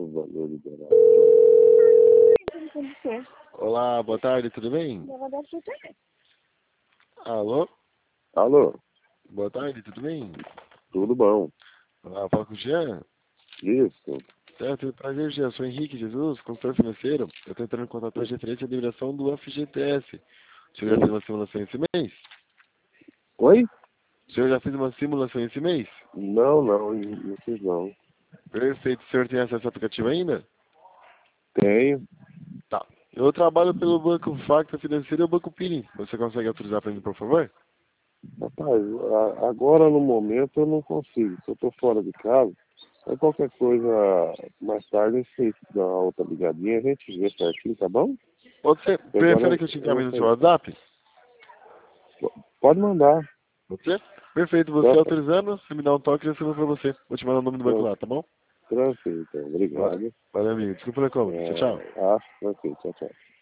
o valor liberado. Olá, boa tarde, tudo bem? Alô? Alô, Boa tarde, tudo bem? tudo bom? Olá, fala com o Jean. Isso. Certo, prazer, Jean. Sou Henrique Jesus, consultor financeiro. Eu estou entrando em contato com a referente à liberação do FGTS. O senhor já fez uma simulação esse mês? Oi? O senhor já fez uma simulação esse mês? Não fiz não. Perfeito. O senhor tem acesso ao aplicativo ainda? Tenho. Tá. Eu trabalho pelo Banco Facta Financeiro e o Banco Pini. Você consegue autorizar para mim, por favor? Rapaz, agora no momento eu não consigo. Se eu tô fora de casa, aí qualquer coisa mais tarde, se dá uma outra ligadinha, a gente vê certinho, tá bom? Você Porque agora prefere que eu te eu não encaminhe no seu sei. WhatsApp? Pode mandar. Você? Perfeito. Tá, Você autorizando, você me dá um toque e eu assino para você. Vou te mandar o nome do banco lá, tá bom? tranquilo, então. Obrigado. Valeu, amigo. Desculpa pela incômodo. Tchau, tchau. Tranquilo. Tchau, tchau.